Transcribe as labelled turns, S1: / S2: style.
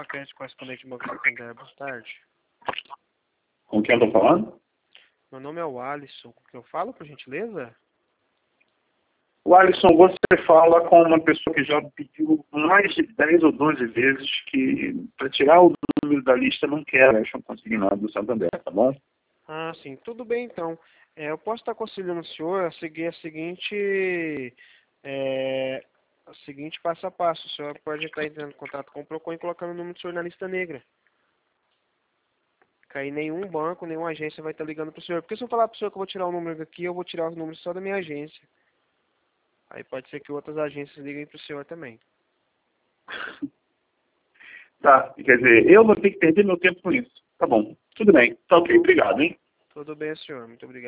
S1: Paquete, correspondente de Banco Santander. Boa tarde.
S2: Com quem eu tô falando?
S1: Meu nome é o Alisson. Com quem eu falo, por gentileza?
S2: O Alisson, você fala com uma pessoa que já pediu mais de 10 ou 12 vezes que para tirar o número da lista não quer empréstimo consignado do Santander, tá bom?
S1: Ah, sim. Tudo bem, então. Eu posso estar aconselhando o senhor a seguir o seguinte passo a passo. O senhor pode estar entrando em contato com o Procon e colocando o número do senhor na lista negra. Que aí nenhum banco, nenhuma agência vai estar ligando para o senhor. Porque se eu falar para o senhor que eu vou tirar o número daqui, eu vou tirar o número só da minha agência. Aí pode ser que outras agências liguem para o senhor também.
S2: Tá, quer dizer, eu vou ter que perder meu tempo com isso. Tá bom, tudo bem. Tá ok, obrigado, hein?
S1: Tudo bem, senhor. Muito obrigado.